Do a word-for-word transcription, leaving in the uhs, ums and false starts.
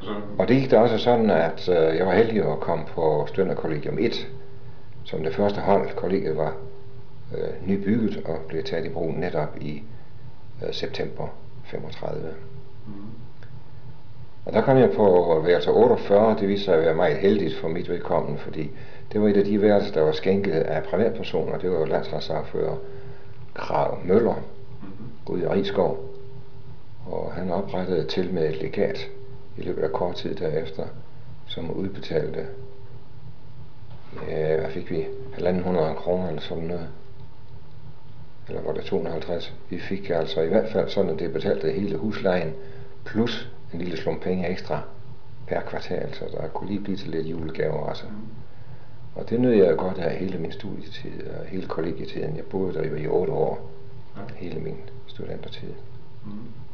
Så... Og det gik da også sådan, at øh, jeg var heldig at komme på Studenterkollegium et, som det første hold. Kollegiet var øh, nybygget og blev taget i brug netop i øh, september femogtredive. Mm. Og der kom jeg på værelse otteogfyrre. Det viste sig at være meget heldigt for mit vedkommende, fordi det var et af de værelser, der var skænket af privatpersoner. Det var jo landsretssagfører Krav Møller, ude i Rigskov. Og han oprettede til med et legat i løbet af kort tid derefter, som udbetalte, ja, hvad fik vi, halvanden hundrede kroner eller sådan noget. Eller var det to hundrede og halvtreds? Vi fik altså i hvert fald sådan, at det betalte hele huslejen, plus en lille slum penge ekstra per kvartal, så der kunne lige blive til lidt julegaver også. Og det nød jeg godt af hele min studietid og hele kollegietiden. Jeg boede der jo i otte år, hele min studentertid. Mm.